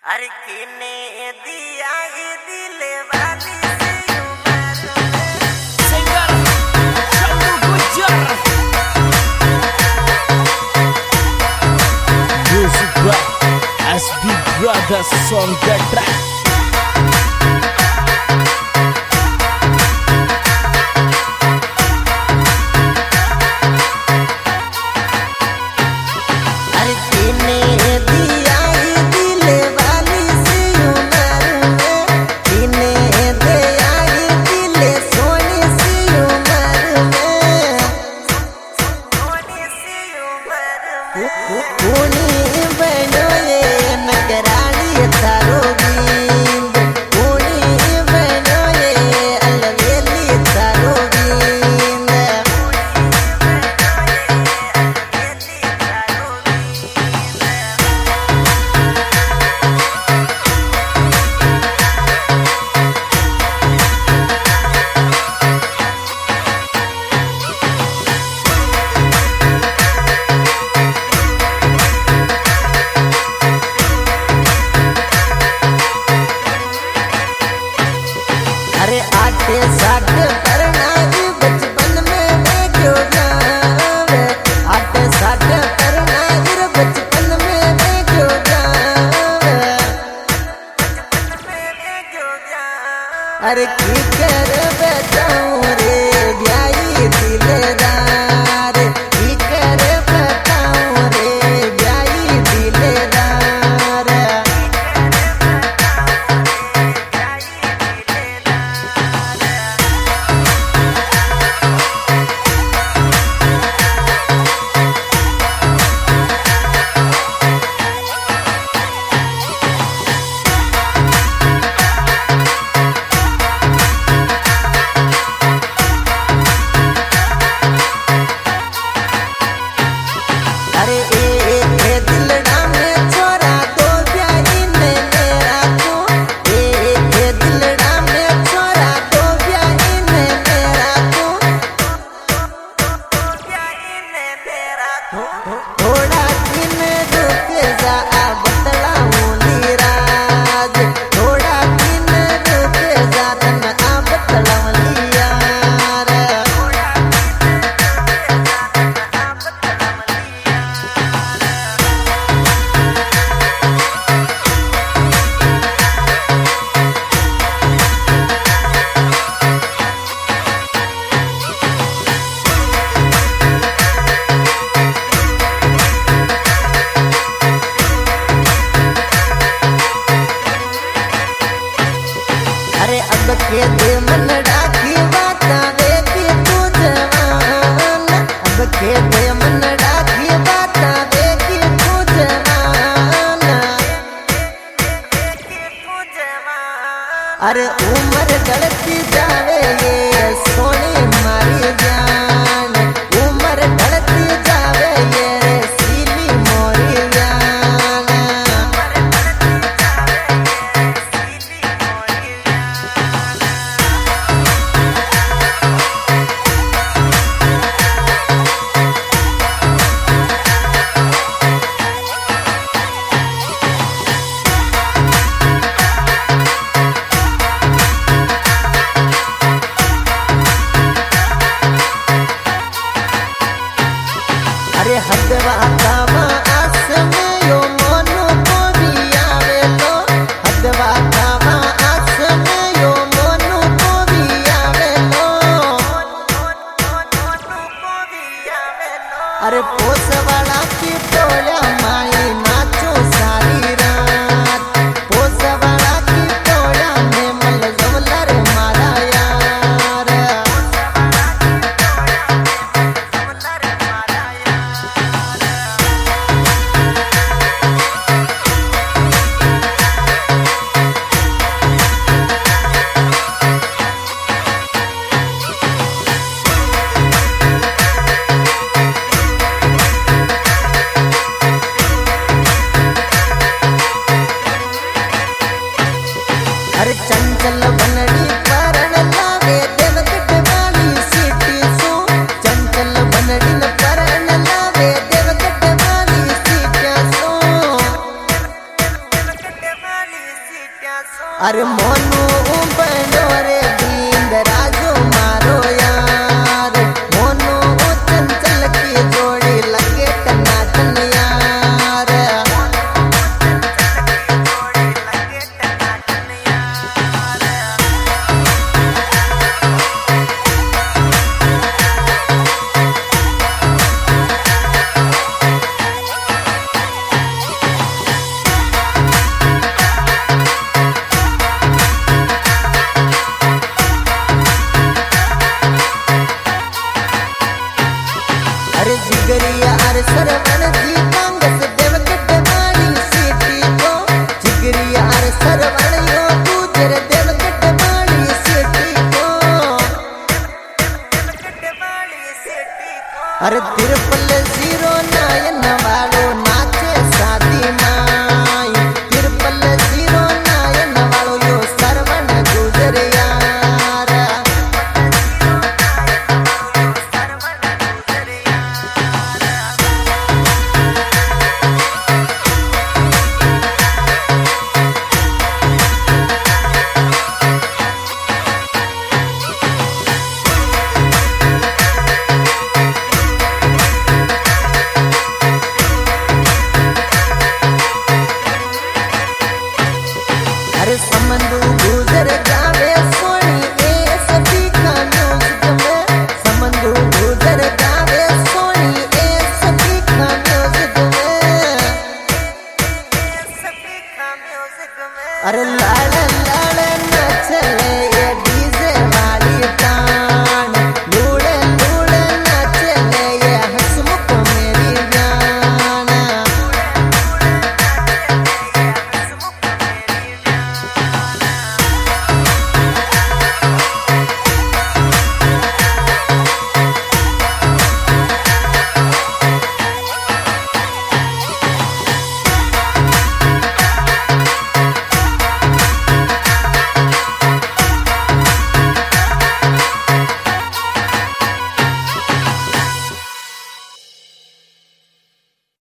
अरे किने दिया ये दिल वाली से उम्र में singer Chandu Gujjar music by S B brothers on the track. अरे की कर बताऊं रे ब्याई दिलदार, की कर बताऊं रे ब्याई दिलदार। थोड़ा दिन रुक जा बतलाऊं नीराज, थोड़ा दिन रुक जा तन बतलाऊं लियार। अरे अब के दे मन डाकी बाता वे की तू जवान, अब के दे मन डाकी बाता वे की तू जवान। अरे उम्र ढलती जावे ये सोनी मारी जान, उम्र ढलती जावे ये सीली मोरी जान। अरे मोनू बनो रे बींद राजू मारो यार मोनू चंचल की जोड़ी लगे टनाटन यार अरे जिगरिया अरे सरवण जी कांगस देवगढ़ वाली सीटी को जिगरिया अरे सरवण यो गुजर देवगढ़ वाली सीटी को अरे तिरपल जीरो नायन वालो नाचे शादी माई तिरपल जीरो नायन वालो यो सरवण गुजर यार अरे समंदू गुजर गावे सोनी ए सभी का म्यूजिक में समंदू गुजर गावे सोनी ए सभी का म्यूजिक में अरे लाड़ लाड़ न चले